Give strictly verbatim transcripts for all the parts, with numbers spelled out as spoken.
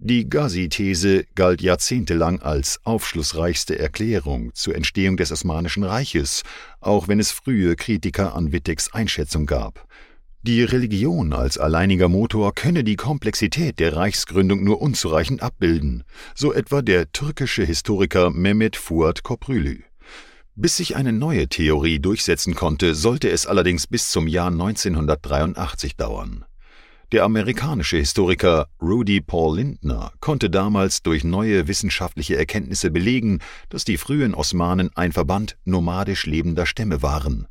Die Ghazi-These galt jahrzehntelang als aufschlussreichste Erklärung zur Entstehung des Osmanischen Reiches, auch wenn es frühe Kritiker an Wittecks Einschätzung gab. Die Religion als alleiniger Motor könne die Komplexität der Reichsgründung nur unzureichend abbilden, so etwa der türkische Historiker Mehmet Fuat Köprülü. Bis sich eine neue Theorie durchsetzen konnte, sollte es allerdings bis zum Jahr neunzehnhundertdreiundachtzig dauern. Der amerikanische Historiker Rudy Paul Lindner konnte damals durch neue wissenschaftliche Erkenntnisse belegen, dass die frühen Osmanen ein Verband nomadisch lebender Stämme waren.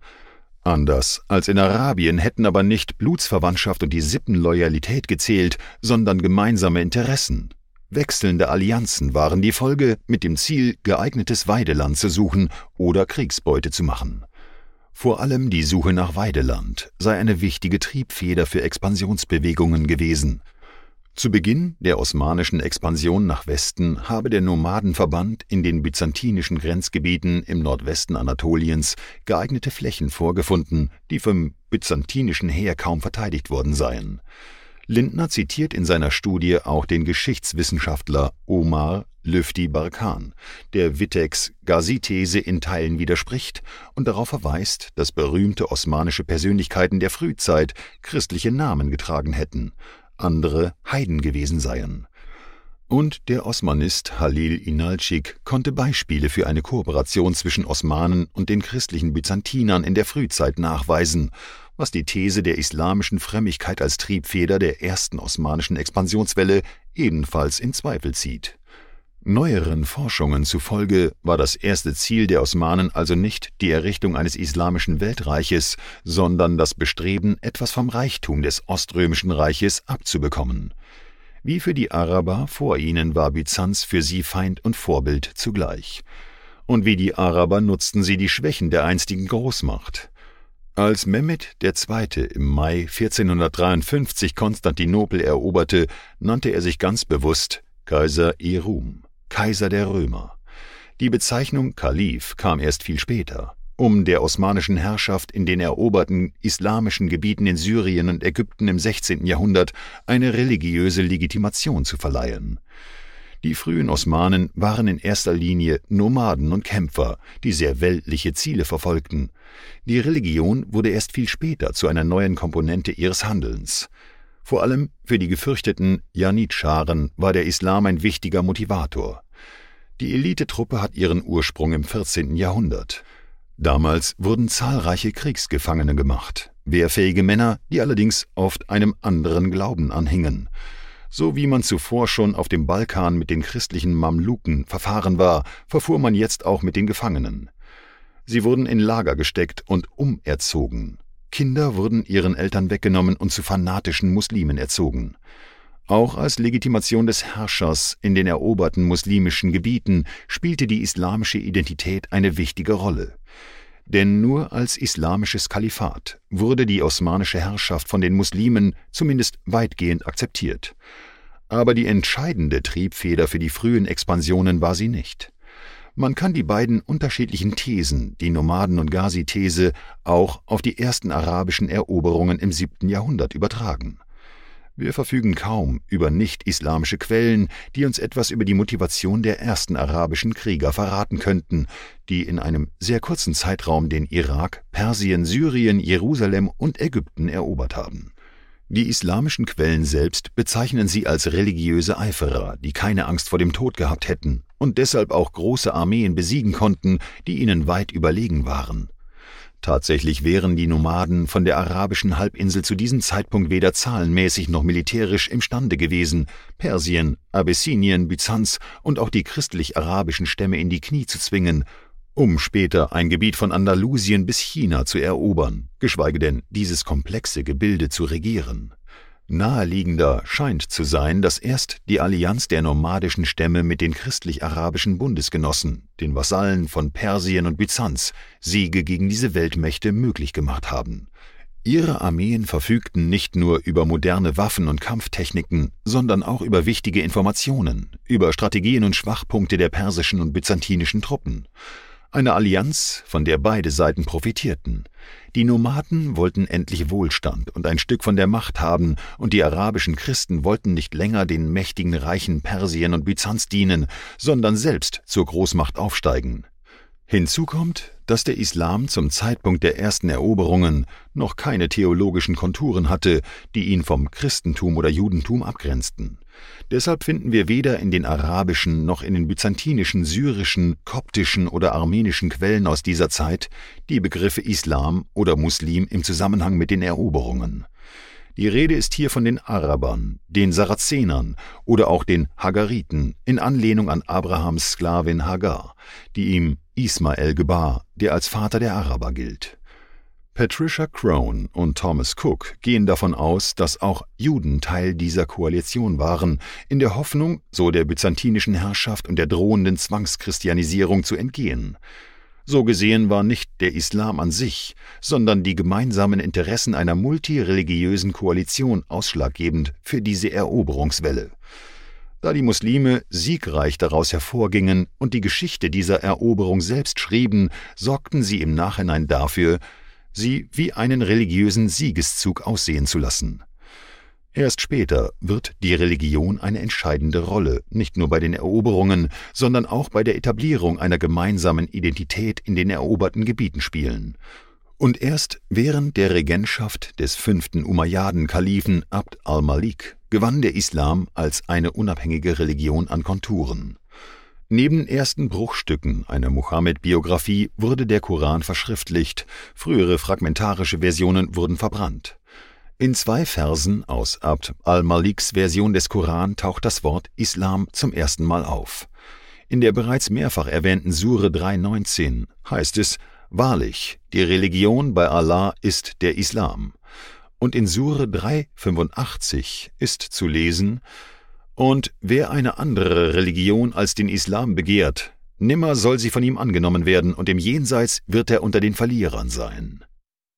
Anders als in Arabien hätten aber nicht Blutsverwandtschaft und die Sippenloyalität gezählt, sondern gemeinsame Interessen. Wechselnde Allianzen waren die Folge, mit dem Ziel, geeignetes Weideland zu suchen oder Kriegsbeute zu machen. Vor allem die Suche nach Weideland sei eine wichtige Triebfeder für Expansionsbewegungen gewesen. Zu Beginn der osmanischen Expansion nach Westen habe der Nomadenverband in den byzantinischen Grenzgebieten im Nordwesten Anatoliens geeignete Flächen vorgefunden, die vom byzantinischen Heer kaum verteidigt worden seien. Lindner zitiert in seiner Studie auch den Geschichtswissenschaftler Omar Lüfti Barkan, der Wittecks Ghazi-These in Teilen widerspricht und darauf verweist, dass berühmte osmanische Persönlichkeiten der Frühzeit christliche Namen getragen hätten, andere Heiden gewesen seien. Und der Osmanist Halil İnalcik konnte Beispiele für eine Kooperation zwischen Osmanen und den christlichen Byzantinern in der Frühzeit nachweisen, was die These der islamischen Frömmigkeit als Triebfeder der ersten osmanischen Expansionswelle ebenfalls in Zweifel zieht. Neueren Forschungen zufolge war das erste Ziel der Osmanen also nicht die Errichtung eines islamischen Weltreiches, sondern das Bestreben, etwas vom Reichtum des Oströmischen Reiches abzubekommen. Wie für die Araber vor ihnen war Byzanz für sie Feind und Vorbild zugleich. Und wie die Araber nutzten sie die Schwächen der einstigen Großmacht. Als Mehmed der Zweite im Mai vierzehnhundertdreiundfünfzig Konstantinopel eroberte, nannte er sich ganz bewusst Kaiser-i-Rum, Kaiser der Römer. Die Bezeichnung Kalif kam erst viel später, um der osmanischen Herrschaft in den eroberten islamischen Gebieten in Syrien und Ägypten im sechzehnten Jahrhundert eine religiöse Legitimation zu verleihen. Die frühen Osmanen waren in erster Linie Nomaden und Kämpfer, die sehr weltliche Ziele verfolgten. Die Religion wurde erst viel später zu einer neuen Komponente ihres Handelns. Vor allem für die gefürchteten Janitscharen war der Islam ein wichtiger Motivator. Die Elitetruppe hat ihren Ursprung im vierzehnten Jahrhundert. Damals wurden zahlreiche Kriegsgefangene gemacht, wehrfähige Männer, die allerdings oft einem anderen Glauben anhingen. So wie man zuvor schon auf dem Balkan mit den christlichen Mamluken verfahren war, verfuhr man jetzt auch mit den Gefangenen. Sie wurden in Lager gesteckt und umerzogen. Kinder wurden ihren Eltern weggenommen und zu fanatischen Muslimen erzogen. Auch als Legitimation des Herrschers in den eroberten muslimischen Gebieten spielte die islamische Identität eine wichtige Rolle. Denn nur als islamisches Kalifat wurde die osmanische Herrschaft von den Muslimen zumindest weitgehend akzeptiert. Aber die entscheidende Triebfeder für die frühen Expansionen war sie nicht. Man kann die beiden unterschiedlichen Thesen, die Nomaden- und Ghazi-These, auch auf die ersten arabischen Eroberungen im siebten Jahrhundert übertragen. Wir verfügen kaum über nicht-islamische Quellen, die uns etwas über die Motivation der ersten arabischen Krieger verraten könnten, die in einem sehr kurzen Zeitraum den Irak, Persien, Syrien, Jerusalem und Ägypten erobert haben. Die islamischen Quellen selbst bezeichnen sie als religiöse Eiferer, die keine Angst vor dem Tod gehabt hätten und deshalb auch große Armeen besiegen konnten, die ihnen weit überlegen waren. Tatsächlich wären die Nomaden von der arabischen Halbinsel zu diesem Zeitpunkt weder zahlenmäßig noch militärisch imstande gewesen, Persien, Abessinien, Byzanz und auch die christlich-arabischen Stämme in die Knie zu zwingen, um später ein Gebiet von Andalusien bis China zu erobern, geschweige denn dieses komplexe Gebilde zu regieren. Naheliegender scheint zu sein, dass erst die Allianz der nomadischen Stämme mit den christlich-arabischen Bundesgenossen, den Vasallen von Persien und Byzanz, Siege gegen diese Weltmächte möglich gemacht haben. Ihre Armeen verfügten nicht nur über moderne Waffen und Kampftechniken, sondern auch über wichtige Informationen, über Strategien und Schwachpunkte der persischen und byzantinischen Truppen. Eine Allianz, von der beide Seiten profitierten. Die Nomaden wollten endlich Wohlstand und ein Stück von der Macht haben, und die arabischen Christen wollten nicht länger den mächtigen Reichen Persien und Byzanz dienen, sondern selbst zur Großmacht aufsteigen. Hinzu kommt, dass der Islam zum Zeitpunkt der ersten Eroberungen noch keine theologischen Konturen hatte, die ihn vom Christentum oder Judentum abgrenzten. Deshalb finden wir weder in den arabischen noch in den byzantinischen, syrischen, koptischen oder armenischen Quellen aus dieser Zeit die Begriffe Islam oder Muslim im Zusammenhang mit den Eroberungen. Die Rede ist hier von den Arabern, den Sarazenern oder auch den Hagariten in Anlehnung an Abrahams Sklavin Hagar, die ihm Ismael gebar, der als Vater der Araber gilt. Patricia Crone und Thomas Cook gehen davon aus, dass auch Juden Teil dieser Koalition waren, in der Hoffnung, so der byzantinischen Herrschaft und der drohenden Zwangschristianisierung zu entgehen. So gesehen war nicht der Islam an sich, sondern die gemeinsamen Interessen einer multireligiösen Koalition ausschlaggebend für diese Eroberungswelle. Da die Muslime siegreich daraus hervorgingen und die Geschichte dieser Eroberung selbst schrieben, sorgten sie im Nachhinein dafür, sie wie einen religiösen Siegeszug aussehen zu lassen. Erst später wird die Religion eine entscheidende Rolle, nicht nur bei den Eroberungen, sondern auch bei der Etablierung einer gemeinsamen Identität in den eroberten Gebieten spielen. Und erst während der Regentschaft des fünften Umayyaden-Kalifen Abd al-Malik gewann der Islam als eine unabhängige Religion an Konturen. Neben ersten Bruchstücken einer Mohammed-Biografie wurde der Koran verschriftlicht, frühere fragmentarische Versionen wurden verbrannt. In zwei Versen aus Abd al-Maliks Version des Koran taucht das Wort Islam zum ersten Mal auf. In der bereits mehrfach erwähnten Sure drei neunzehn heißt es: Wahrlich, die Religion bei Allah ist der Islam. Und in Sure drei fünfundachtzig ist zu lesen: Und wer eine andere Religion als den Islam begehrt, nimmer soll sie von ihm angenommen werden, und im Jenseits wird er unter den Verlierern sein.